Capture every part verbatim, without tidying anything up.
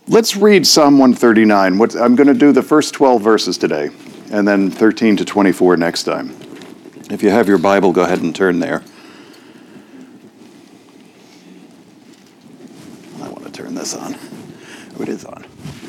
let's read Psalm one thirty-nine. What, I'm going to do the first twelve verses today, and then thirteen to twenty-four next time. If you have your Bible, go ahead and turn there. I want to turn this on. Oh, it is on.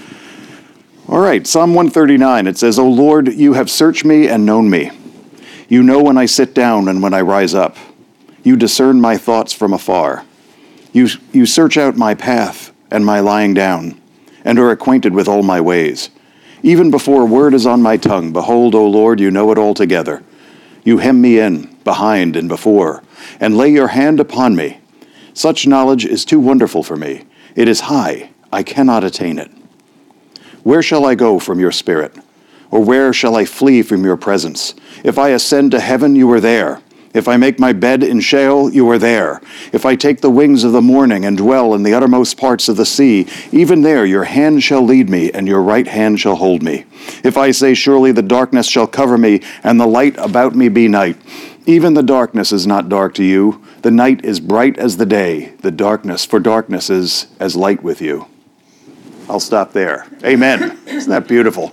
All right, Psalm one thirty-nine. It says, O Lord, you have searched me and known me. You know when I sit down and when I rise up. You discern my thoughts from afar. You, you search out my path and my lying down, and are acquainted with all my ways. Even before a word is on my tongue, behold, O Lord, you know it altogether. You hem me in, behind and before, and lay your hand upon me. Such knowledge is too wonderful for me. It is high, I cannot attain it. Where shall I go from your spirit? Or where shall I flee from your presence? If I ascend to heaven, you are there. If I make my bed in Sheol, you are there. If I take the wings of the morning and dwell in the uttermost parts of the sea, even there your hand shall lead me, and your right hand shall hold me. If I say, surely the darkness shall cover me, and the light about me be night, even the darkness is not dark to you. The night is bright as the day, the darkness, for darkness is as light with you. I'll stop there. Amen. Isn't that beautiful?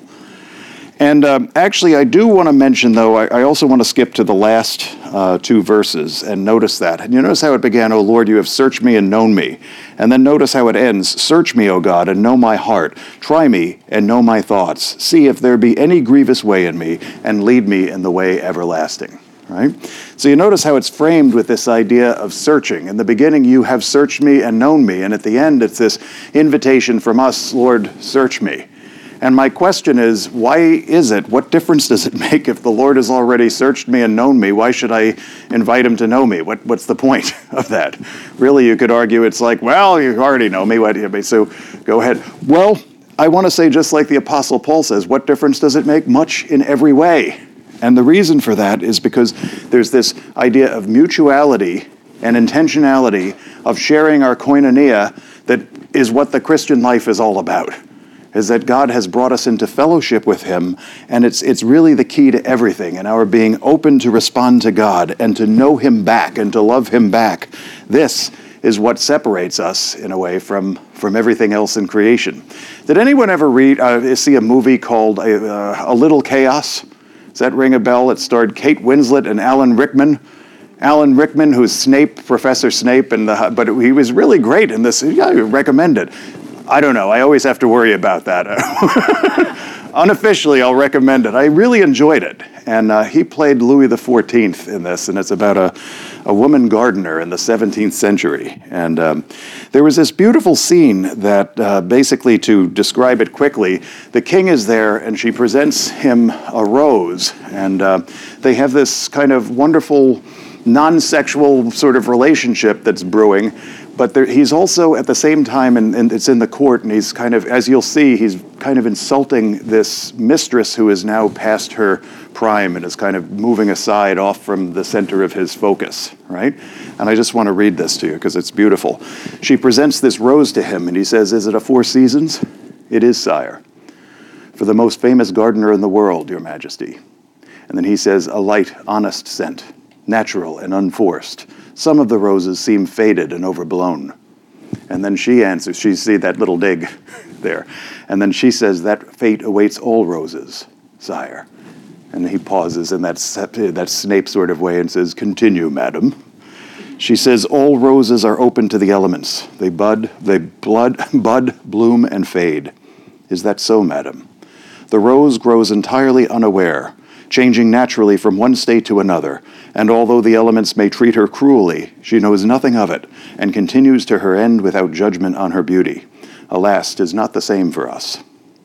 And um, actually, I do want to mention, though, I, I also want to skip to the last uh, two verses and notice that. And you notice how it began, O Lord, you have searched me and known me. And then notice how it ends, search me, O God, and know my heart. Try me and know my thoughts. See if there be any grievous way in me, and lead me in the way everlasting. Right? So you notice how it's framed with this idea of searching. In the beginning, you have searched me and known me. And at the end, it's this invitation from us, Lord, search me. And my question is, why is it? What difference does it make if the Lord has already searched me and known me? Why should I invite him to know me? What, what's the point of that? Really, you could argue it's like, well, you already know me. What, so go ahead. Well, I want to say just like the Apostle Paul says, what difference does it make? Much in every way. And the reason for that is because there's this idea of mutuality and intentionality of sharing our koinonia that is what the Christian life is all about. Is that God has brought us into fellowship with him, and it's it's really the key to everything, and our being open to respond to God and to know him back and to love him back. This is what separates us, in a way, from, from everything else in creation. Did anyone ever read, uh, see a movie called uh, A Little Chaos? Does that ring a bell? It starred Kate Winslet and Alan Rickman. Alan Rickman, who's Snape, Professor Snape, and the, but he was really great in this. Yeah, I recommend it. I don't know. I always have to worry about that. Unofficially, I'll recommend it. I really enjoyed it. And uh, he played Louis the fourteenth in this, and it's about a, a woman gardener in the seventeenth century. And um, there was this beautiful scene that uh, basically, to describe it quickly, the king is there, and she presents him a rose. And uh, they have this kind of wonderful non-sexual sort of relationship that's brewing. But there, he's also, at the same time, and, and it's in the court, and he's kind of, as you'll see, he's kind of insulting this mistress who is now past her prime and is kind of moving aside off from the center of his focus, right? And I just want to read this to you because it's beautiful. She presents this rose to him, and he says, is it a Four Seasons? It is, sire. For the most famous gardener in the world, your majesty. And then he says, a light, honest scent, natural and unforced. Some of the roses seem faded and overblown. And then she answers, she see that little dig there. And then she says, that fate awaits all roses, sire. And he pauses in that, that Snape sort of way and says, continue, madam. She says, all roses are open to the elements. They bud, they blood, bud, bloom, and fade. Is that so, madam? The rose grows entirely unaware, changing naturally from one state to another, and although the elements may treat her cruelly, she knows nothing of it, and continues to her end without judgment on her beauty. Alas, 'tis not the same for us.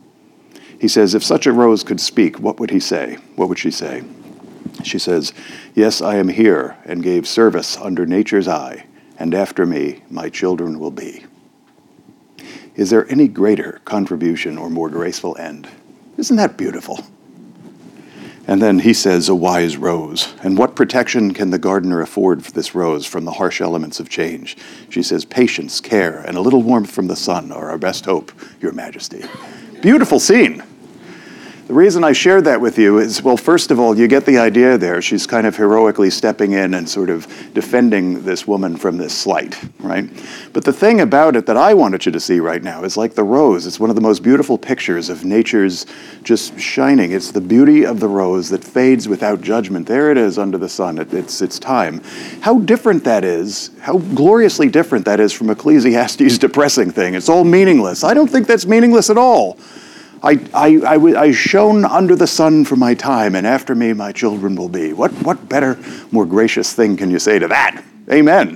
He says, if such a rose could speak, what would he say? What would she say? She says, yes, I am here, and gave service under nature's eye, and after me my children will be. Is there any greater contribution or more graceful end? Isn't that beautiful? And then he says, a wise rose. And what protection can the gardener afford for this rose from the harsh elements of change? She says, patience, care, and a little warmth from the sun are our best hope, your majesty. Beautiful scene. The reason I shared that with you is, well, first of all, you get the idea there. She's kind of heroically stepping in and sort of defending this woman from this slight, right? But the thing about it that I wanted you to see right now is like the rose. It's one of the most beautiful pictures of nature's just shining. It's the beauty of the rose that fades without judgment. There it is under the sun. It, it's, it's time. How different that is, how gloriously different that is from Ecclesiastes' depressing thing. It's all meaningless. I don't think that's meaningless at all. I, I, I, I shone under the sun for my time, and after me my children will be. What, what better, more gracious thing can you say to that? Amen.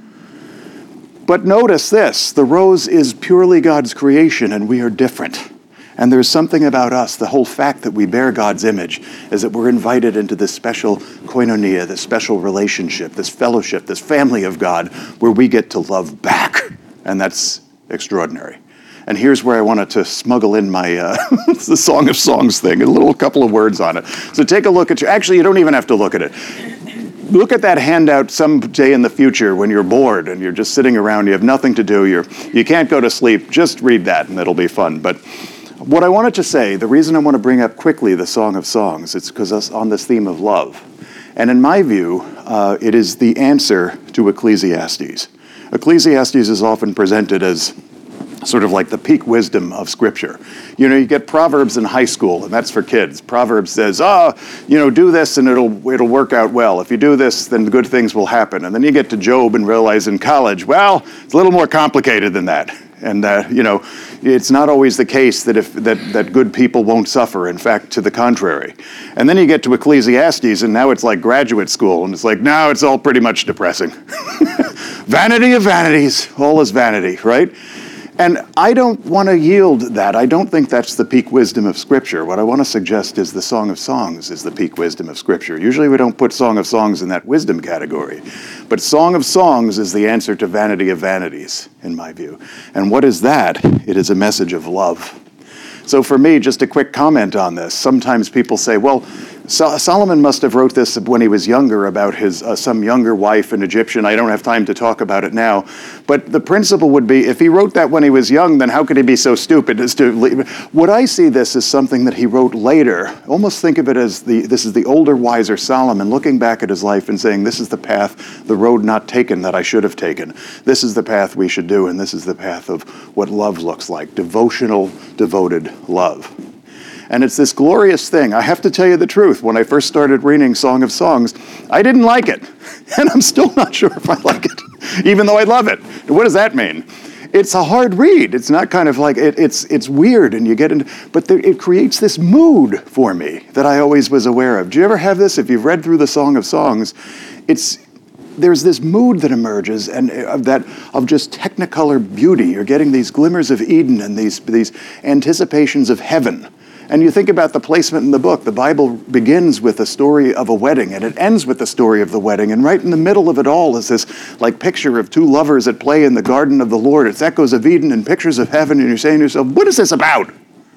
But notice this, the rose is purely God's creation, and we are different. And there's something about us, the whole fact that we bear God's image, is that we're invited into this special koinonia, this special relationship, this fellowship, this family of God, where we get to love back. And that's extraordinary. And here's where I wanted to smuggle in my uh, the Song of Songs thing, a little couple of words on it. So take a look at your, actually you don't even have to look at it. Look at that handout someday in the future when you're bored and you're just sitting around, you have nothing to do, you're, you can't go to sleep, just read that and it'll be fun. But what I wanted to say, the reason I want to bring up quickly the Song of Songs, it's because on this theme of love. And in my view, uh, it is the answer to Ecclesiastes. Ecclesiastes is often presented as sort of like the peak wisdom of Scripture. You know, you get Proverbs in high school, and that's for kids. Proverbs says, oh, you know, do this and it'll it'll work out well. If you do this, then good things will happen. And then you get to Job and realize in college, well, it's a little more complicated than that. And, uh, you know, it's not always the case that if that, that good people won't suffer. In fact, to the contrary. And then you get to Ecclesiastes, and now it's like graduate school. And it's like, now it's all pretty much depressing. Vanity of vanities, all is vanity, right? And I don't want to yield that. I don't think that's the peak wisdom of Scripture. What I want to suggest is the Song of Songs is the peak wisdom of Scripture. Usually we don't put Song of Songs in that wisdom category. But Song of Songs is the answer to vanity of vanities, in my view. And what is that? It is a message of love. So for me, just a quick comment on this. Sometimes people say, well, So- Solomon must have wrote this when he was younger about his uh, some younger wife, an Egyptian. I don't have time to talk about it now. But the principle would be, if he wrote that when he was young, then how could he be so stupid as to leave? What I see this as something that he wrote later. Almost think of it as the this is the older, wiser Solomon looking back at his life and saying, this is the path, the road not taken that I should have taken. This is the path we should do, and this is the path of what love looks like, devotional, devoted love. And it's this glorious thing. I have to tell you the truth. When I first started reading Song of Songs, I didn't like it. And I'm still not sure if I like it, even though I love it. What does that mean? It's a hard read. It's not kind of like, it, it's it's weird and you get into, but there, it creates this mood for me that I always was aware of. Do you ever have this? If you've read through the Song of Songs, it's, there's this mood that emerges and of that of just technicolor beauty. You're getting these glimmers of Eden and these these anticipations of heaven. And you think about the placement in the book. The Bible begins with a story of a wedding, and it ends with the story of the wedding. And right in the middle of it all is this like picture of two lovers at play in the garden of the Lord. It's echoes of Eden and pictures of heaven, and you're saying to yourself, what is this about?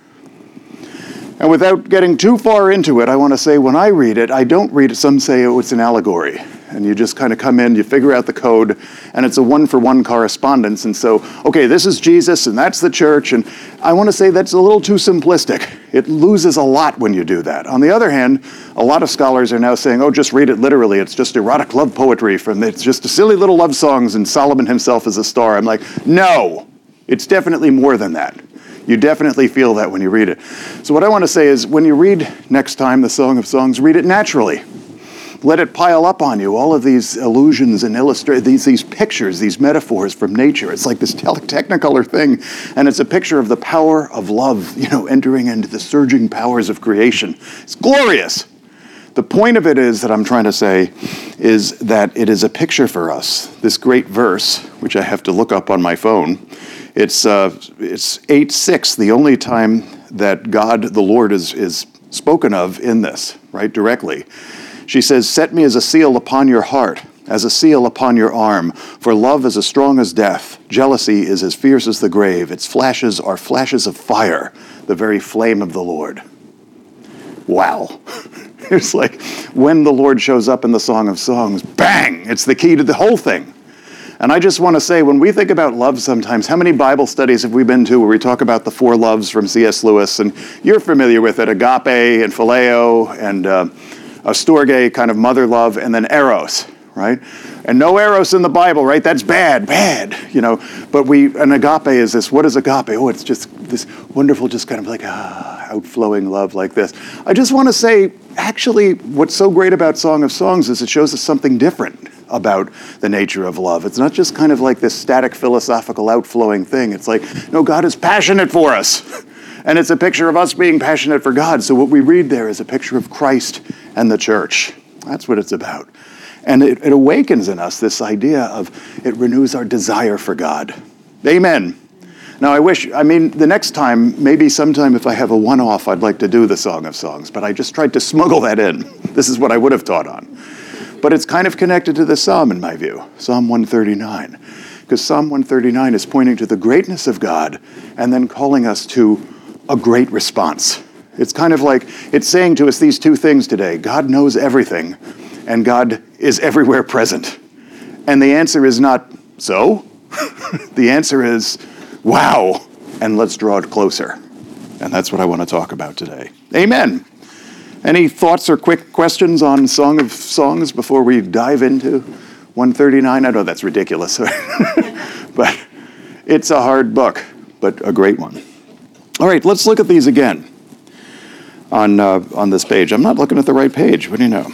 And without getting too far into it, I want to say when I read it, I don't read it. Some say, oh, it's an allegory. And you just kind of come in, you figure out the code, and it's a one-for-one correspondence. And so, okay, this is Jesus, and that's the church. And I want to say that's a little too simplistic. It loses a lot when you do that. On the other hand, a lot of scholars are now saying, oh, just read it literally. It's just erotic love poetry. From It's just a silly little love songs, and Solomon himself is a star. I'm like, no, it's definitely more than that. You definitely feel that when you read it. So what I want to say is, when you read next time the Song of Songs, read it naturally. Let it pile up on you, all of these allusions and illustra- these these pictures, these metaphors from nature. It's like this te- technicolor thing, and it's a picture of the power of love, you know, entering into the surging powers of creation. It's glorious. The point of it is that I'm trying to say is that it is a picture for us. This great verse, which I have to look up on my phone, it's uh, it's eight six, the only time that God, the Lord, is is spoken of in this, right, directly. She says, set me as a seal upon your heart, as a seal upon your arm, for love is as strong as death. Jealousy is as fierce as the grave. Its flashes are flashes of fire, the very flame of the Lord. Wow. It's like when the Lord shows up in the Song of Songs, bang, it's the key to the whole thing. And I just want to say, when we think about love sometimes, how many Bible studies have we been to where we talk about the four loves from C S Lewis? And you're familiar with it, agape and phileo and uh, a storge, kind of mother love, and then eros, right? And no eros in the Bible, right? That's bad, bad, you know. But we, an agape is this, what is agape? Oh, it's just this wonderful, just kind of like, ah, outflowing love like this. I just want to say, actually, what's so great about Song of Songs is it shows us something different about the nature of love. It's not just kind of like this static philosophical outflowing thing. It's like, no, God is passionate for us. And it's a picture of us being passionate for God. So what we read there is a picture of Christ and the church. That's what it's about. And it, it awakens in us this idea of, it renews our desire for God. Amen. Now I wish, I mean, the next time, maybe sometime if I have a one-off, I'd like to do the Song of Songs, but I just tried to smuggle that in. This is what I would have taught on. But it's kind of connected to the Psalm in my view, Psalm one thirty-nine. Because Psalm one thirty-nine is pointing to the greatness of God and then calling us to a great response. It's kind of like, it's saying to us these two things today. God knows everything, and God is everywhere present. And the answer is not, so? The answer is, wow, and let's draw it closer. And that's what I want to talk about today. Amen. Any thoughts or quick questions on Song of Songs before we dive into one thirty-nine? I know that's ridiculous, but it's a hard book, but a great one. All right, let's look at these again on uh, on this page. I'm not looking at the right page. What do you know?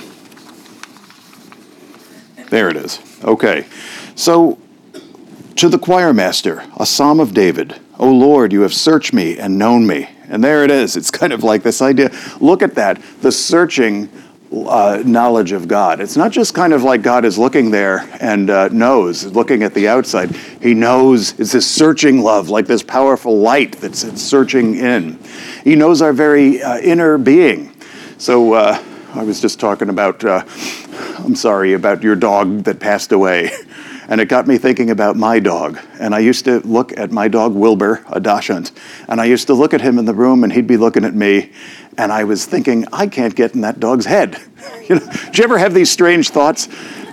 There it is. Okay. So, to the choir master, a psalm of David. O Lord, you have searched me and known me. And there it is. It's kind of like this idea. Look at that, the searching uh, knowledge of God. It's not just kind of like God is looking there and uh, knows, looking at the outside. He knows. It's this searching love, like this powerful light that's it's searching in. He knows our very uh, inner being. So uh, I was just talking about, uh, I'm sorry, about your dog that passed away. And it got me thinking about my dog. And I used to look at my dog, Wilbur, a Dachshund. And I used to look at him in the room, and he'd be looking at me. And I was thinking, I can't get in that dog's head. You know, do you ever have these strange thoughts?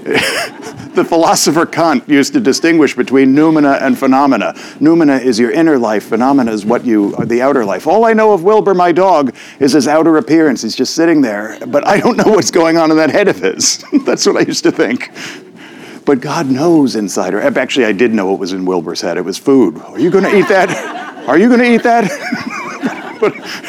The philosopher Kant used to distinguish between noumena and phenomena. Noumena is your inner life. Phenomena is what you are, the outer life. All I know of Wilbur, my dog, is his outer appearance. He's just sitting there. But I don't know what's going on in that head of his. That's what I used to think. But God knows inside her. Actually, I did know what was in Wilbur's head. It was food. Are you going to eat that? Are you going to eat that? But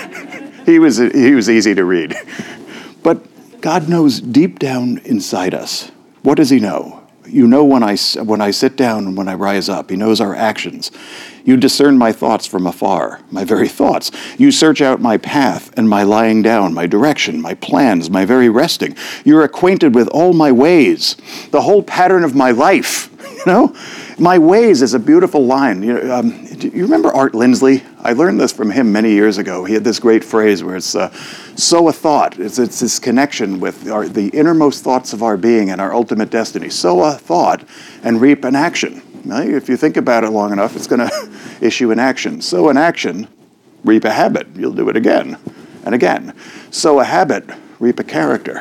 he was he was easy to read. But God knows deep down inside us. What does he know? You know when I, when I sit down and when I rise up. He knows our actions. You discern my thoughts from afar, my very thoughts. You search out my path and my lying down, my direction, my plans, my very resting. You're acquainted with all my ways, the whole pattern of my life. You know, my ways is a beautiful line. You know, um, do you remember Art Lindsley? I learned this from him many years ago. He had this great phrase where it's uh, sow a thought. It's, it's this connection with our, the innermost thoughts of our being and our ultimate destiny. Sow a thought and reap an action. Now, if you think about it long enough, it's going to issue an action. Sow an action, reap a habit. You'll do it again and again. Sow a habit, reap a character.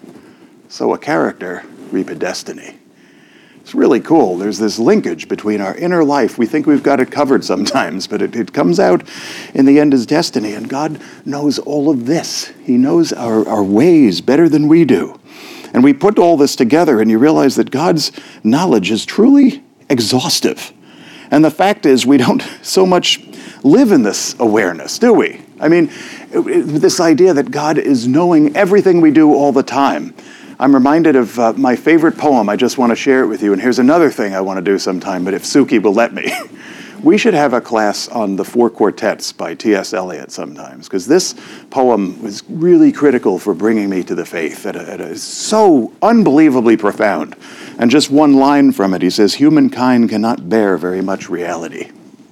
Sow a character, reap a destiny. It's really cool. There's this linkage between our inner life. We think we've got it covered sometimes, but it, it comes out in the end as destiny. And God knows all of this. He knows our, our ways better than we do. And we put all this together, and you realize that God's knowledge is truly exhaustive. And the fact is, we don't so much live in this awareness, do we? I mean, it, it, this idea that God is knowing everything we do all the time. I'm reminded of uh, my favorite poem. I just want to share it with you. And here's another thing I want to do sometime, but if Suki will let me. We should have a class on the Four Quartets by T S Eliot sometimes, because this poem was really critical for bringing me to the faith. At a, at a, so unbelievably profound. And just one line from it, he says, humankind cannot bear very much reality.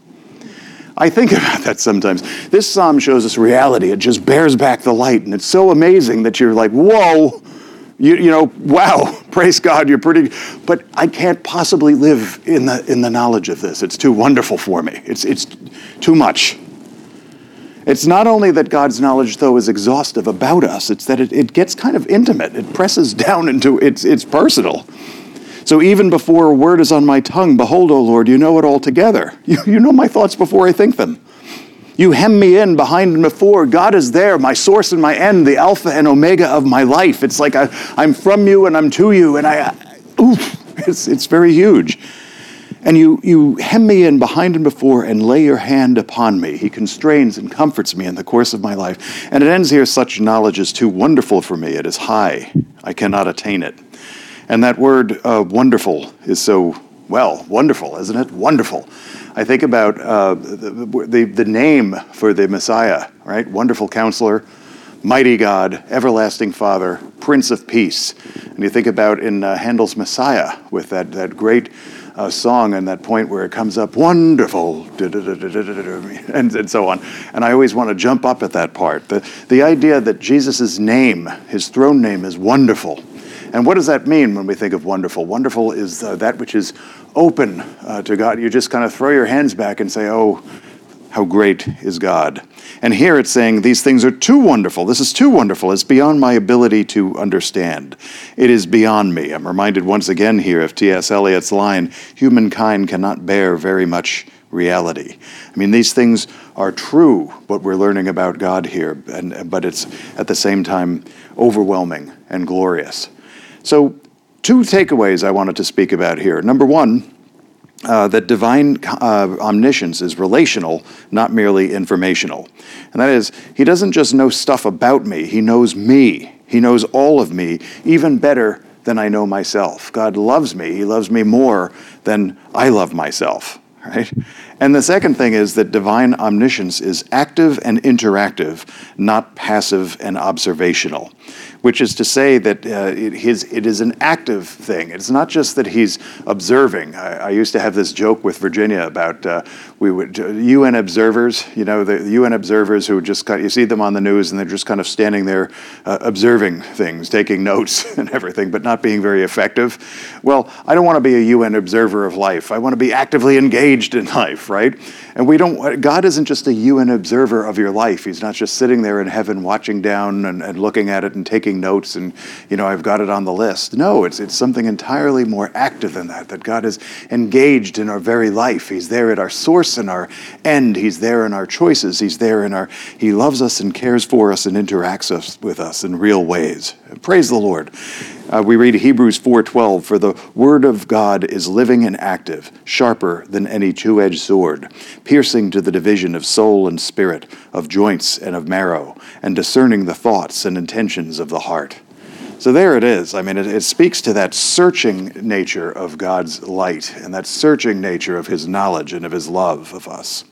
I think about that sometimes. This psalm shows us reality. It just bears back the light, and it's so amazing that you're like, whoa, you, you know, wow, praise God, you're pretty, but I can't possibly live in the in the knowledge of this. It's too wonderful for me. It's it's too much. It's not only that God's knowledge, though, is exhaustive about us, it's that it, it gets kind of intimate. It presses down into, it's it's personal. So even before a word is on my tongue, behold, O Lord, you know it altogether. You, you know my thoughts before I think them. You hem me in behind and before. God is there, my source and my end, the Alpha and Omega of my life. It's like I, I'm from you and I'm to you, and I, oof, it's, it's very huge. And you, you hem me in behind and before and lay your hand upon me. He constrains and comforts me in the course of my life. And it ends here, such knowledge is too wonderful for me. It is high. I cannot attain it. And that word uh, wonderful is so, well, wonderful, isn't it? Wonderful. I think about uh, the, the, the name for the Messiah, right? Wonderful Counselor, Mighty God, Everlasting Father, Prince of Peace. And you think about in uh, Handel's Messiah with that, that great uh, song and that point where it comes up, wonderful, and, and so on. And I always want to jump up at that part. The, the idea that Jesus' name, his throne name, is wonderful. And what does that mean when we think of wonderful? Wonderful is uh, that which is open uh, to God. You just kind of throw your hands back and say, oh, how great is God. And here it's saying these things are too wonderful. This is too wonderful. It's beyond my ability to understand. It is beyond me. I'm reminded once again here of T S Eliot's line, humankind cannot bear very much reality. I mean, these things are true, what we're learning about God here, and but it's at the same time overwhelming and glorious. So two takeaways I wanted to speak about here. Number one, Uh, that divine uh, omniscience is relational, not merely informational. And that is, he doesn't just know stuff about me, he knows me. He knows all of me, even better than I know myself. God loves me, he loves me more than I love myself, right? And the second thing is that divine omniscience is active and interactive, not passive and observational, which is to say that uh, it, his, it is an active thing. It's not just that he's observing. I, I used to have this joke with Virginia about uh, we would uh, U N observers, you know, the, the U N observers who just kind of, you see them on the news and they're just kind of standing there uh, observing things, taking notes and everything, but not being very effective. Well, I don't want to be a U N observer of life. I want to be actively engaged in life, right? And we don't, God isn't just a U N observer of your life. He's not just sitting there in heaven watching down and, and looking at it and taking notes and, you know, I've got it on the list. No, it's it's something entirely more active than that, that God is engaged in our very life. He's there at our source and our end. He's there in our choices. He's there in our, he loves us and cares for us and interacts us, with us in real ways. Praise the Lord. Uh, we read Hebrews four twelve, for the word of God is living and active, sharper than any two-edged sword, piercing to the division of soul and spirit, of joints and of marrow, and discerning the thoughts and intentions of the heart. So there it is. I mean, it, it speaks to that searching nature of God's light and that searching nature of his knowledge and of his love of us.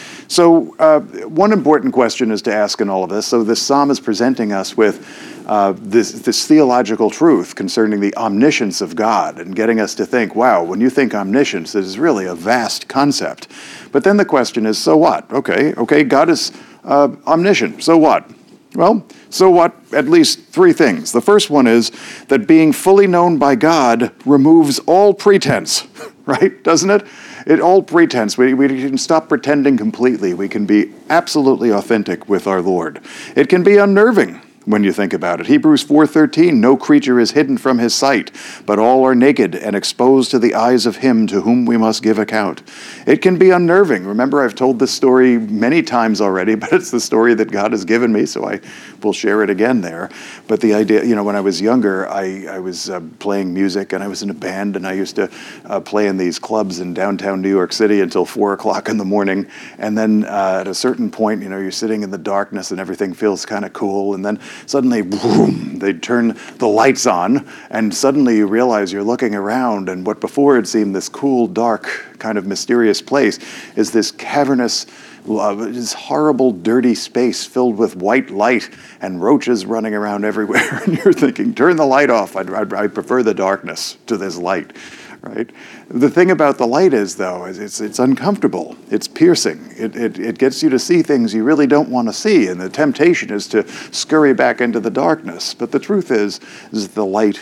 So uh, one important question is to ask in all of this. So this psalm is presenting us with uh, this, this theological truth concerning the omniscience of God and getting us to think, wow, when you think omniscience, this is really a vast concept. But then the question is, so what? Okay, okay, God is uh, omniscient. So what? Well, so what? At least three things. The first one is that being fully known by God removes all pretense, right? Doesn't it? It all pretense. We, we can stop pretending completely. We can be absolutely authentic with our Lord. It can be unnerving when you think about it. Hebrews four thirteen, no creature is hidden from his sight, but all are naked and exposed to the eyes of him to whom we must give account. It can be unnerving. Remember, I've told this story many times already, but it's the story that God has given me, so I will share it again there. But the idea, you know, when I was younger, I, I was uh, playing music, and I was in a band, and I used to uh, play in these clubs in downtown New York City until four o'clock in the morning, and then uh, at a certain point, you know, you're sitting in the darkness, and everything feels kind of cool, and then suddenly, boom, they'd turn the lights on, and suddenly you realize you're looking around, and what before had seemed this cool, dark, kind of mysterious place is this cavernous, uh, this horrible, dirty space filled with white light and roaches running around everywhere. And you're thinking, turn the light off. I'd, I'd, I prefer the darkness to this light. Right? The thing about the light is, though, is it's it's uncomfortable. It's piercing. It, it it gets you to see things you really don't want to see, and the temptation is to scurry back into the darkness. But the truth is, is that the light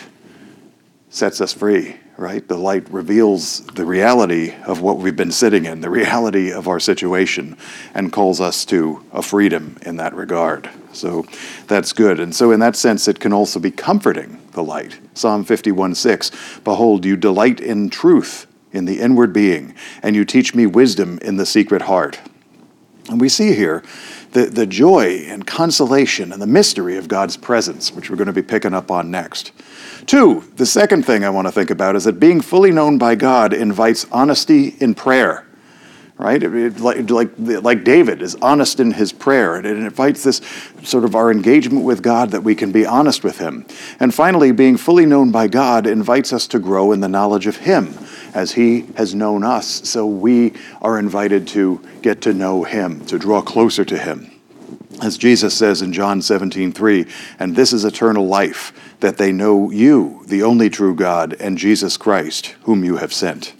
sets us free, right? The light reveals the reality of what we've been sitting in, the reality of our situation, and calls us to a freedom in that regard. So that's good. And so in that sense, it can also be comforting the light. Psalm fifty-one six, behold, you delight in truth in the inward being, and you teach me wisdom in the secret heart. And we see here the, the joy and consolation and the mystery of God's presence, which we're going to be picking up on next. Two, the second thing I want to think about is that being fully known by God invites honesty in prayer. Right? It, it, like, like, like David is honest in his prayer. And it invites this sort of our engagement with God, that we can be honest with him. And finally, being fully known by God invites us to grow in the knowledge of him as he has known us. So we are invited to get to know him, to draw closer to him. As Jesus says in John seventeen three, and this is eternal life, that they know you, the only true God, and Jesus Christ, whom you have sent.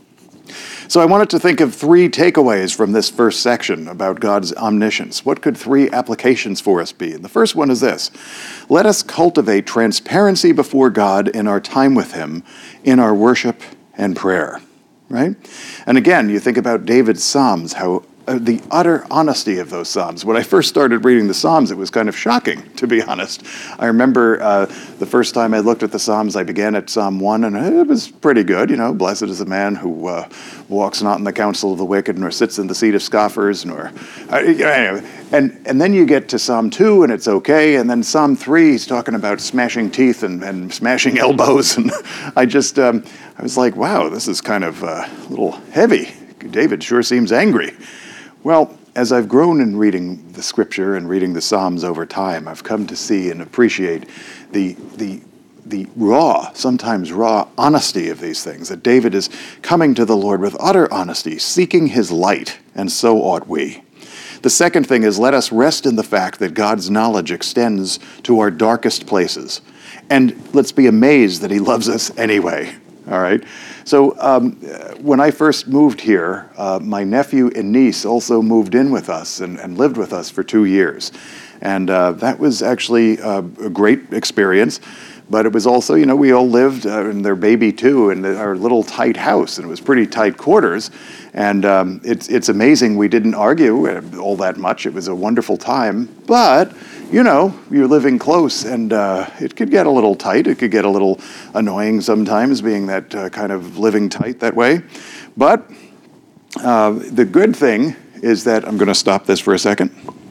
So I wanted to think of three takeaways from this first section about God's omniscience. What could three applications for us be? And the first one is this: let us cultivate transparency before God in our time with him, in our worship and prayer, right? And again, you think about David's Psalms, how Uh, the utter honesty of those Psalms. When I first started reading the Psalms, it was kind of shocking, to be honest. I remember uh, the first time I looked at the Psalms, I began at Psalm one, and it was pretty good. You know, blessed is the man who uh, walks not in the counsel of the wicked, nor sits in the seat of scoffers, nor... Uh, anyway. And, and then you get to Psalm two, and it's okay, and then Psalm three, he's talking about smashing teeth and, and smashing elbows, and I just, um, I was like, wow, this is kind of uh, a little heavy. David sure seems angry. Well, as I've grown in reading the scripture and reading the Psalms over time, I've come to see and appreciate the the the raw, sometimes raw honesty of these things, that David is coming to the Lord with utter honesty, seeking his light, and so ought we. The second thing is, let us rest in the fact that God's knowledge extends to our darkest places. And let's be amazed that he loves us anyway. All right. So um, when I first moved here, uh, my nephew and niece also moved in with us and, and lived with us for two years. And uh, that was actually uh, a great experience. But it was also, you know, we all lived, uh, and their baby too, in our little tight house. And it was pretty tight quarters. And um, it's, it's amazing we didn't argue all that much. It was a wonderful time. But... you know, you're living close, and uh, it could get a little tight. It could get a little annoying sometimes, being that uh, kind of living tight that way. But uh, the good thing is that, I'm going to stop this for a second.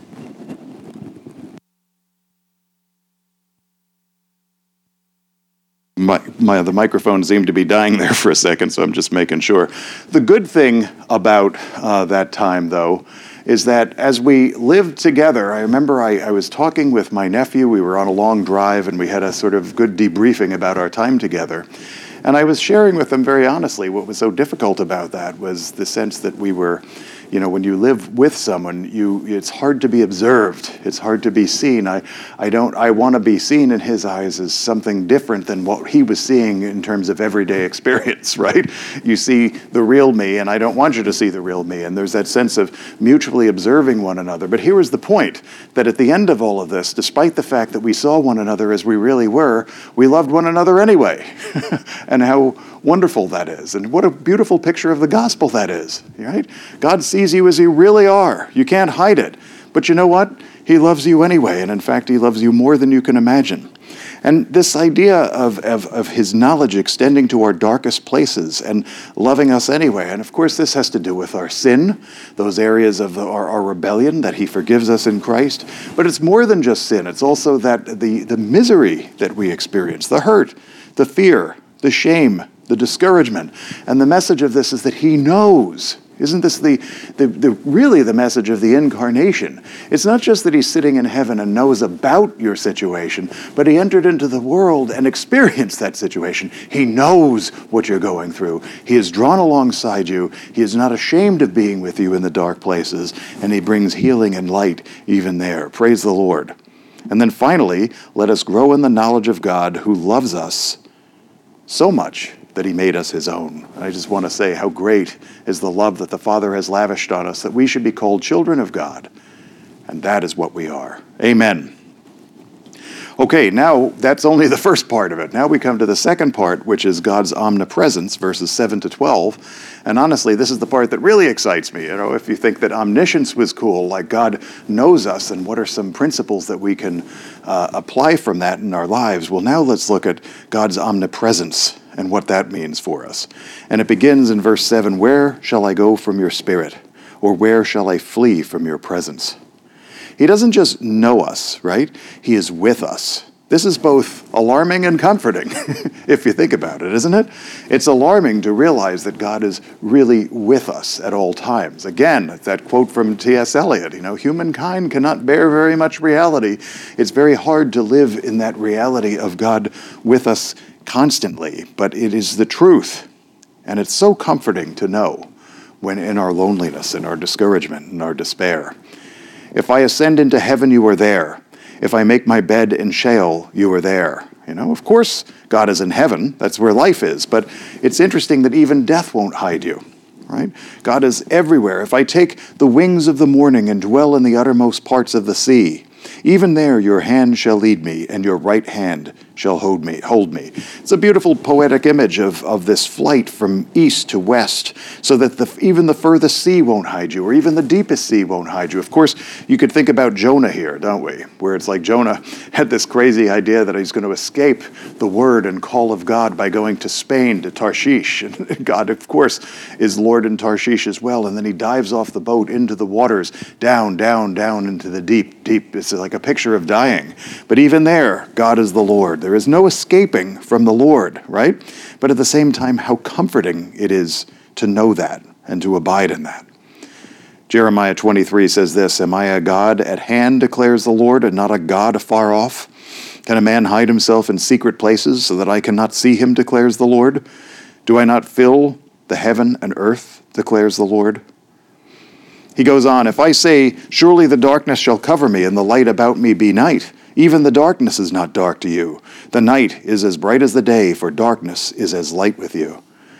My, my, the microphone seemed to be dying there for a second, so I'm just making sure. The good thing about uh, that time, though, is that as we lived together, I remember I, I was talking with my nephew. We were on a long drive, and we had a sort of good debriefing about our time together. And I was sharing with him very honestly what was so difficult about that was the sense that we were, you know, when you live with someone, you it's hard to be observed. It's hard to be seen. I, I don't. I want to be seen in his eyes as something different than what he was seeing in terms of everyday experience, right? You see the real me, and I don't want you to see the real me. And there's that sense of mutually observing one another. But here is the point, that at the end of all of this, despite the fact that we saw one another as we really were, we loved one another anyway. And how wonderful that is. And what a beautiful picture of the gospel that is, right? God sees you as you really are. You can't hide it. But you know what? He loves you anyway. And in fact, he loves you more than you can imagine. And this idea of, of, of his knowledge extending to our darkest places and loving us anyway. And of course, this has to do with our sin, those areas of the, our, our rebellion that he forgives us in Christ. But it's more than just sin. It's also that the, the misery that we experience, the hurt, the fear, the shame, the discouragement. And the message of this is that he knows. Isn't this the, the, the really the message of the incarnation? It's not just that he's sitting in heaven and knows about your situation, but he entered into the world and experienced that situation. He knows what you're going through. He is drawn alongside you. He is not ashamed of being with you in the dark places, and he brings healing and light even there. Praise the Lord. And then finally, let us grow in the knowledge of God who loves us so much that he made us his own. I just want to say how great is the love that the Father has lavished on us, that we should be called children of God. And that is what we are. Amen. Okay, now that's only the first part of it. Now we come to the second part, which is God's omnipresence, verses seven to twelve. And honestly, this is the part that really excites me. You know, if you think that omniscience was cool, like God knows us, and what are some principles that we can uh, apply from that in our lives? Well, now let's look at God's omnipresence and what that means for us. And it begins in verse seven, "Where shall I go from your spirit? Or where shall I flee from your presence?" He doesn't just know us, right? He is with us. This is both alarming and comforting, if you think about it, isn't it? It's alarming to realize that God is really with us at all times. Again, that quote from T S Eliot, you know, humankind cannot bear very much reality. It's very hard to live in that reality of God with us constantly, but it is the truth. And it's so comforting to know when in our loneliness, in our discouragement, in our despair. "If I ascend into heaven, you are there. If I make my bed in Sheol, you are there." You know, of course, God is in heaven. That's where life is. But it's interesting that even death won't hide you, right? God is everywhere. "If I take the wings of the morning and dwell in the uttermost parts of the sea, even there your hand shall lead me, and your right hand shall hold me. Hold me." It's a beautiful poetic image of, of this flight from east to west, so that the, even the furthest sea won't hide you, or even the deepest sea won't hide you. Of course, you could think about Jonah here, don't we? Where it's like Jonah had this crazy idea that he's going to escape the word and call of God by going to Spain, to Tarshish. And God, of course, is Lord in Tarshish as well. And then he dives off the boat into the waters, down, down, down into the deep, deep. It's like a picture of dying. But even there, God is the Lord. There is no escaping from the Lord, right? But at the same time, how comforting it is to know that and to abide in that. Jeremiah twenty-three says this, "Am I a God at hand, declares the Lord, and not a God afar off? Can a man hide himself in secret places so that I cannot see him, declares the Lord? Do I not fill the heaven and earth, declares the Lord?" He goes on, "If I say, surely the darkness shall cover me, and the light about me be night, even the darkness is not dark to you. The night is as bright as the day, for darkness is as light with you."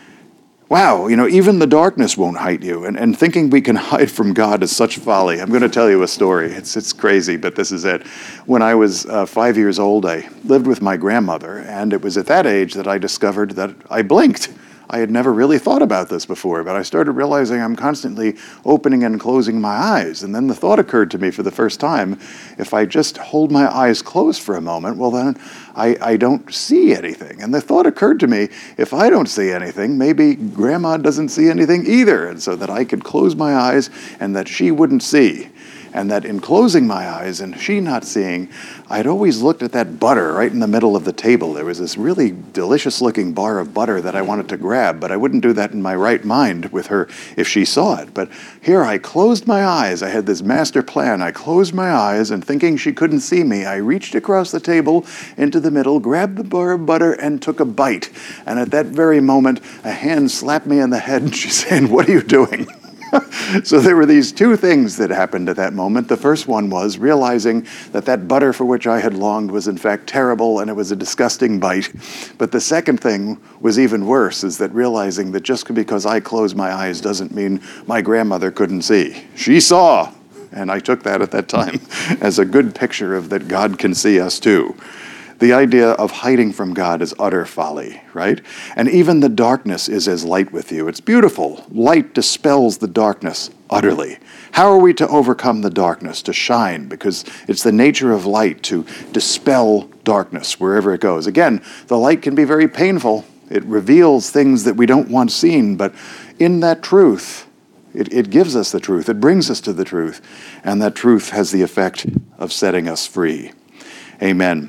Wow, you know, even the darkness won't hide you. And, and thinking we can hide from God is such folly. I'm going to tell you a story. It's it's crazy, but this is it. When I was uh, five years old, I lived with my grandmother, and it was at that age that I discovered that I blinked. I had never really thought about this before, but I started realizing I'm constantly opening and closing my eyes. And then the thought occurred to me for the first time, if I just hold my eyes closed for a moment, well then I, I don't see anything. And the thought occurred to me, if I don't see anything, maybe Grandma doesn't see anything either. And so that I could close my eyes and that she wouldn't see. And that in closing my eyes and she not seeing, I'd always looked at that butter right in the middle of the table. There was this really delicious looking bar of butter that I wanted to grab, but I wouldn't do that in my right mind with her if she saw it. But here I closed my eyes. I had this master plan. I closed my eyes, and thinking she couldn't see me, I reached across the table into the middle, grabbed the bar of butter, and took a bite. And at that very moment, a hand slapped me on the head, and she's saying, "What are you doing?" So there were these two things that happened at that moment. The first one was realizing that that butter for which I had longed was in fact terrible, and it was a disgusting bite. But the second thing was even worse, is that realizing that just because I closed my eyes doesn't mean my grandmother couldn't see. She saw, and I took that at that time as a good picture of that God can see us too. The idea of hiding from God is utter folly, right? And even the darkness is as light with you. It's beautiful. Light dispels the darkness utterly. How are we to overcome the darkness? To shine, because it's the nature of light to dispel darkness wherever it goes. Again, the light can be very painful. It reveals things that we don't want seen, but in that truth, it, it gives us the truth. It brings us to the truth, and that truth has the effect of setting us free. Amen.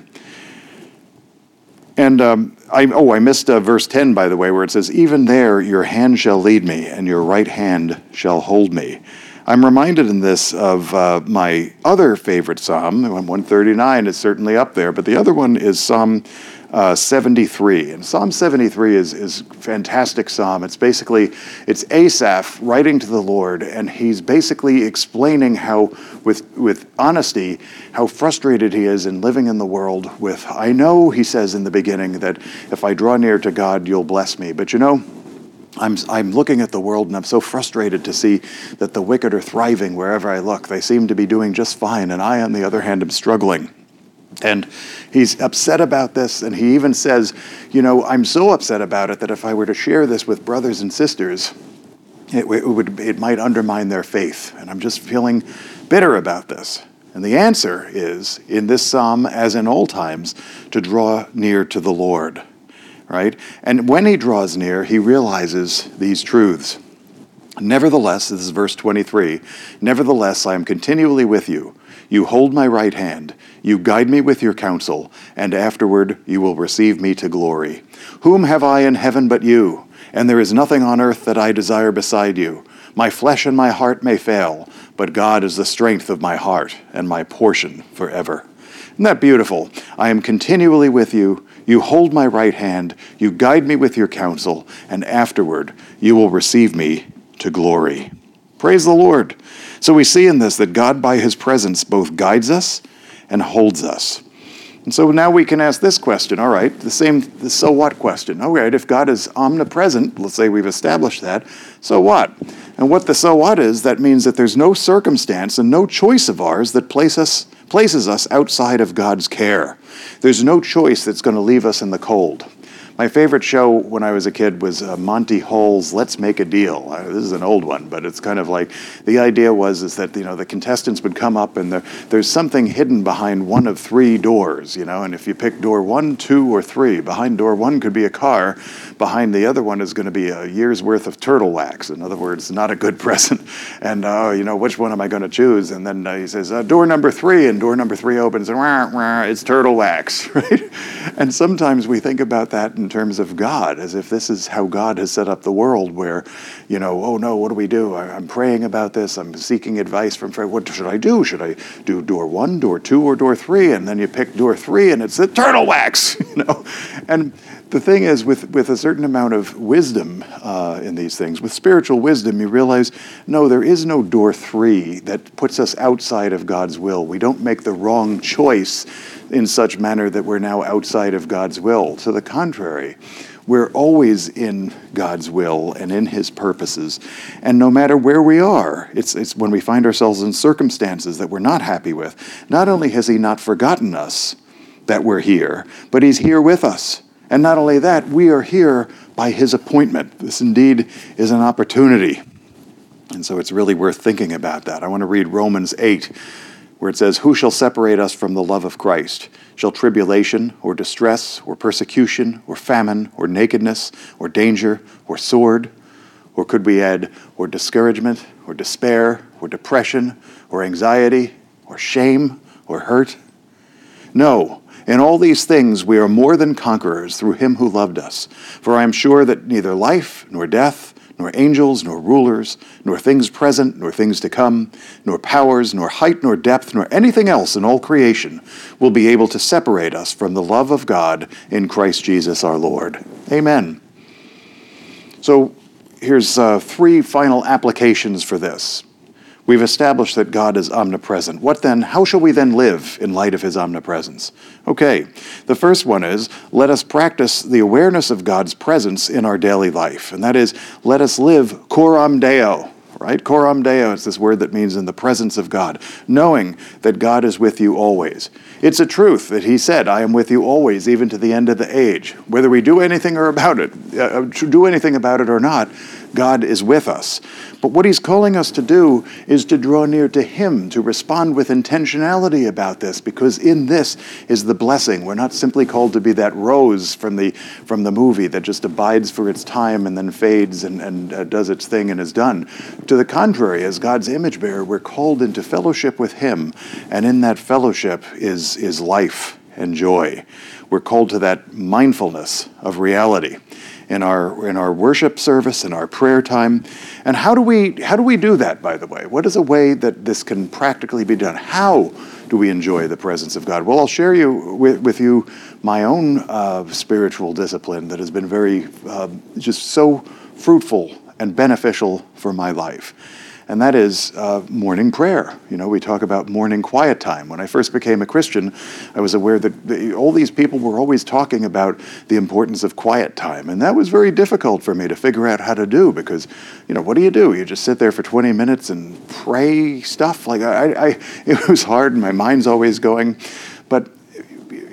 And um, I, oh, I missed uh, verse ten, by the way, where it says, "Even there your hand shall lead me, and your right hand shall hold me." I'm reminded in this of uh, my other favorite psalm. one thirty-nine is certainly up there, but the other one is Psalm uh, seventy-three. And Psalm seventy-three is is a fantastic psalm. It's basically, it's Asaph writing to the Lord, and he's basically explaining how, with with honesty, how frustrated he is in living in the world with, "I know," he says in the beginning, "that if I draw near to God, you'll bless me. But you know, I'm I'm looking at the world, and I'm so frustrated to see that the wicked are thriving wherever I look. They seem to be doing just fine, and I, on the other hand, am struggling. And he's upset about this, and he even says, you know, I'm so upset about it that if I were to share this with brothers and sisters, it, it would it might undermine their faith, and I'm just feeling bitter about this. And the answer is, in this psalm, as in all times, to draw near to the Lord, right? And when he draws near, he realizes these truths. Nevertheless, this is verse twenty-three, nevertheless, I am continually with you. You hold my right hand. You guide me with your counsel, and afterward you will receive me to glory. Whom have I in heaven but you? And there is nothing on earth that I desire beside you. My flesh and my heart may fail, but God is the strength of my heart and my portion forever. Isn't that beautiful? I am continually with you. You hold my right hand. You guide me with your counsel, and afterward you will receive me to glory. Praise the Lord. So we see in this that God by his presence both guides us and holds us. And so now we can ask this question, all right, the same, the so what question. All right, if God is omnipresent, let's say we've established that, so what? And what the so what is, that means that there's no circumstance and no choice of ours that place us, places us outside of God's care. There's no choice that's going to leave us in the cold. My favorite show when I was a kid was uh, Monty Hall's Let's Make a Deal. Uh, this is an old one, but it's kind of like, the idea was is that, you know, the contestants would come up and the, there's something hidden behind one of three doors, you know, and if you pick door one, two, or three, behind door one could be a car, behind the other one is going to be a year's worth of turtle wax. In other words, not a good present. And, uh, you know, which one am I going to choose? And then uh, he says, uh, door number three, and door number three opens, and wah, wah, it's turtle wax, right? And sometimes we think about that in terms of God, as if this is how God has set up the world where, you know, oh no, what do we do? I, I'm praying about this. I'm seeking advice from, what should I do? Should I do door one, door two, or door three? And then you pick door three and it's the turtle wax, you know? And the thing is, with, with a certain amount of wisdom uh, in these things, with spiritual wisdom, you realize, no, there is no door three that puts us outside of God's will. We don't make the wrong choice in such manner that we're now outside of God's will. To the contrary, we're always in God's will and in his purposes. And no matter where we are, it's, it's when we find ourselves in circumstances that we're not happy with, not only has he not forgotten us that we're here, but he's here with us. And not only that, we are here by his appointment. This indeed is an opportunity. And so it's really worth thinking about that. I want to read Romans eight, where it says, who shall separate us from the love of Christ? Shall tribulation, or distress, or persecution, or famine, or nakedness, or danger, or sword? Or could we add, or discouragement, or despair, or depression, or anxiety, or shame, or hurt? No. In all these things we are more than conquerors through him who loved us. For I am sure that neither life, nor death, nor angels, nor rulers, nor things present, nor things to come, nor powers, nor height, nor depth, nor anything else in all creation will be able to separate us from the love of God in Christ Jesus our Lord. Amen. So here's uh, three final applications for this. We've established that God is omnipresent. What then? How shall we then live in light of his omnipresence? Okay, the first one is, let us practice the awareness of God's presence in our daily life. And that is, let us live coram Deo, right? Coram Deo is this word that means in the presence of God, knowing that God is with you always. It's a truth that he said, I am with you always, even to the end of the age. Whether we do anything or about it, uh, do anything about it or not, God is with us. But what he's calling us to do is to draw near to him, to respond with intentionality about this, because in this is the blessing. We're not simply called to be that rose from the from the movie that just abides for its time and then fades and, and uh, does its thing and is done. To the contrary, as God's image bearer, we're called into fellowship with him, and in that fellowship is, is life and joy. We're called to that mindfulness of reality in our in our worship service, in our prayer time. And how do we how do we do that, by the way? What is a way that this can practically be done? How do we enjoy the presence of God? Well, I'll share you with, with you my own uh, spiritual discipline that has been very uh, just so fruitful and beneficial for my life. And that is uh, morning prayer. You know, we talk about morning quiet time. When I first became a Christian, I was aware that the, all these people were always talking about the importance of quiet time. And that was very difficult for me to figure out how to do because, you know, what do you do? You just sit there for twenty minutes and pray stuff? Like, I, I it was hard and my mind's always going. But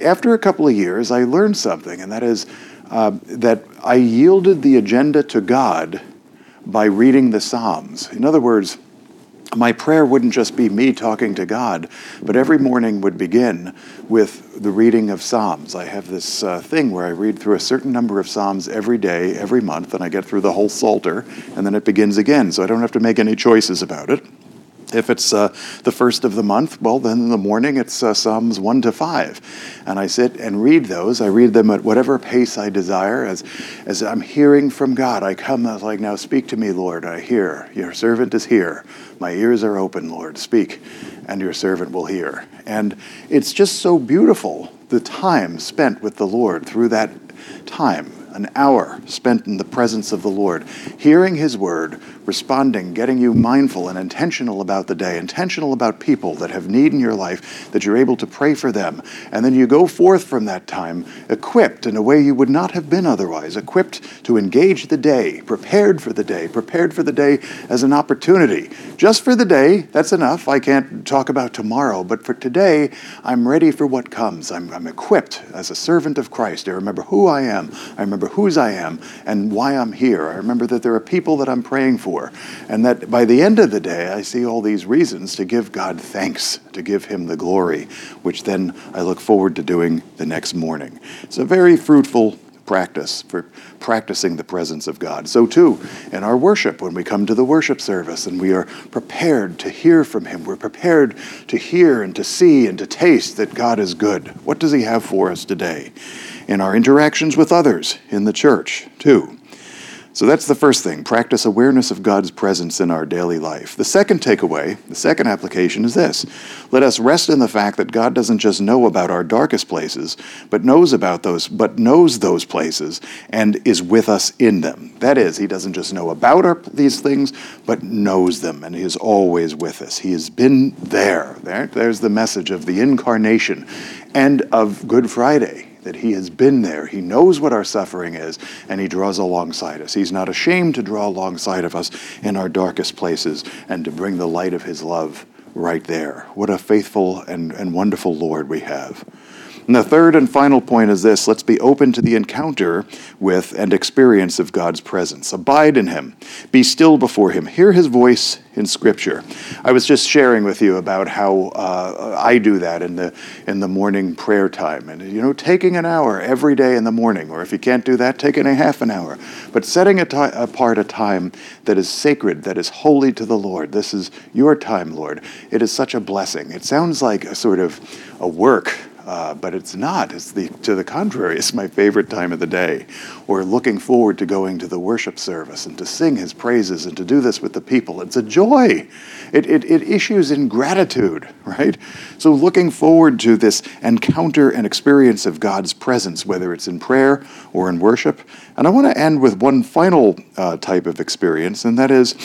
after a couple of years, I learned something, and that is uh, that I yielded the agenda to God by reading the Psalms. In other words, my prayer wouldn't just be me talking to God, but every morning would begin with the reading of Psalms. I have this uh, thing where I read through a certain number of Psalms every day, every month, and I get through the whole Psalter, and then it begins again, so I don't have to make any choices about it. If it's uh, the first of the month, well, then in the morning it's uh, Psalms one to five. And I sit and read those. I read them at whatever pace I desire. As as I'm hearing from God, I come as like, now speak to me, Lord. I hear. Your servant is here. My ears are open, Lord. Speak, and your servant will hear. And it's just so beautiful, the time spent with the Lord through that time. An hour spent in the presence of the Lord, hearing his word, responding, getting you mindful and intentional about the day, intentional about people that have need in your life, that you're able to pray for them. And then you go forth from that time equipped in a way you would not have been otherwise, equipped to engage the day, prepared for the day, prepared for the day as an opportunity. Just for the day, that's enough. I can't talk about tomorrow, but for today, I'm ready for what comes. I'm, I'm equipped as a servant of Christ. I remember who I am. I remember whose I am and why I'm here. I remember that there are people that I'm praying for, and that by the end of the day, I see all these reasons to give God thanks, to give him the glory, which then I look forward to doing the next morning. It's a very fruitful practice for practicing the presence of God. So too, in our worship, when we come to the worship service and we are prepared to hear from him, we're prepared to hear and to see and to taste that God is good. What does he have for us today? In our interactions with others in the church, too. So that's the first thing, practice awareness of God's presence in our daily life. The second takeaway, the second application is this. Let us rest in the fact that God doesn't just know about our darkest places, but knows about those, but knows those places and is with us in them. That is, he doesn't just know about our, these things, but knows them, and he is always with us. He has been there. there. There's the message of the incarnation and of Good Friday. That he has been there, he knows what our suffering is, and he draws alongside us. He's not ashamed to draw alongside of us in our darkest places and to bring the light of his love right there. What a faithful and, and wonderful Lord we have. And the third and final point is this: let's be open to the encounter with and experience of God's presence. Abide in him. Be still before him. Hear his voice in Scripture. I was just sharing with you about how uh, I do that in the in the morning prayer time. And, you know, taking an hour every day in the morning, or if you can't do that, taking a half an hour. But setting a ti- apart a time that is sacred, that is holy to the Lord. This is your time, Lord. It is such a blessing. It sounds like a sort of a work, Uh, but it's not. It's the to the contrary. It's my favorite time of the day. Or looking forward to going to the worship service and to sing his praises and to do this with the people. It's a joy. It, it, it issues in gratitude, right? So looking forward to this encounter and experience of God's presence, whether it's in prayer or in worship. And I want to end with one final uh, type of experience, and that is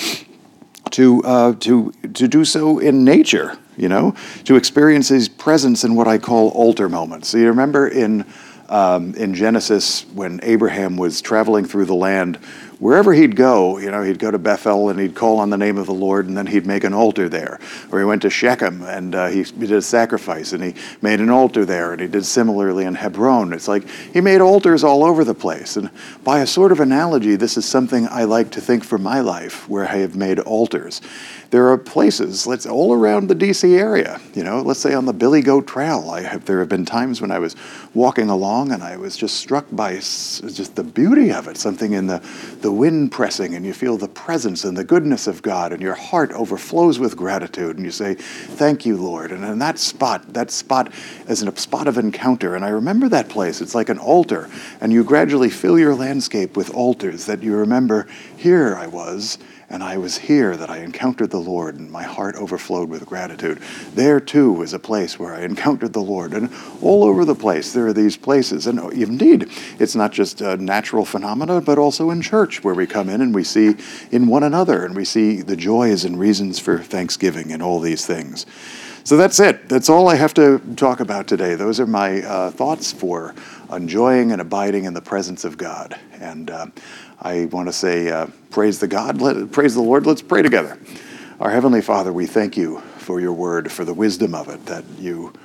to uh, to to do so in nature, you know, to experience his presence in what I call altar moments. So you remember in um, in Genesis when Abraham was traveling through the land, wherever he'd go, you know, he'd go to Bethel and he'd call on the name of the Lord, and then he'd make an altar there. Or he went to Shechem and uh, he did a sacrifice and he made an altar there, and he did similarly in Hebron. It's like he made altars all over the place. And by a sort of analogy, this is something I like to think for my life, where I have made altars. There are places, let's all around the D C area, you know, let's say on the Billy Goat Trail. I have, there have been times when I was walking along and I was just struck by s- just the beauty of it, something in the, the wind pressing, and you feel the presence and the goodness of God, and your heart overflows with gratitude, and you say, thank you, Lord. And in that spot, that spot is a spot of encounter, and I remember that place. It's like an altar, and you gradually fill your landscape with altars that you remember, here I was, and I was here that I encountered the Lord, and my heart overflowed with gratitude. There, too, was a place where I encountered the Lord. And all over the place, there are these places. And indeed, it's not just a natural phenomena, but also in church, where we come in and we see in one another, and we see the joys and reasons for thanksgiving and all these things. So that's it. That's all I have to talk about today. Those are my uh, thoughts for enjoying and abiding in the presence of God. And uh, I want to say, uh, praise the God, let, praise the Lord. Let's pray together. Our Heavenly Father, we thank you for your word, for the wisdom of it, that you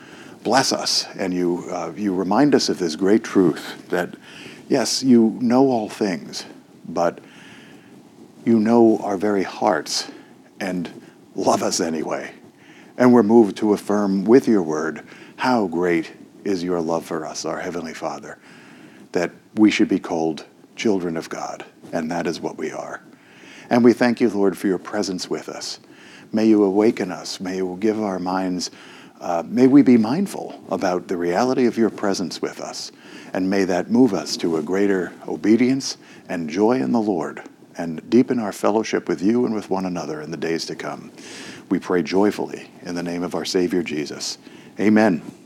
bless us, and you uh, you remind us of this great truth that, yes, you know all things, but you know our very hearts and love us anyway. And we're moved to affirm with your word how great is your love for us, our Heavenly Father, that we should be called children of God, and that is what we are. And we thank you, Lord, for your presence with us. May you awaken us. May you give our minds, uh, may we be mindful about the reality of your presence with us. And may that move us to a greater obedience and joy in the Lord, and deepen our fellowship with you and with one another in the days to come. We pray joyfully in the name of our Savior Jesus. Amen.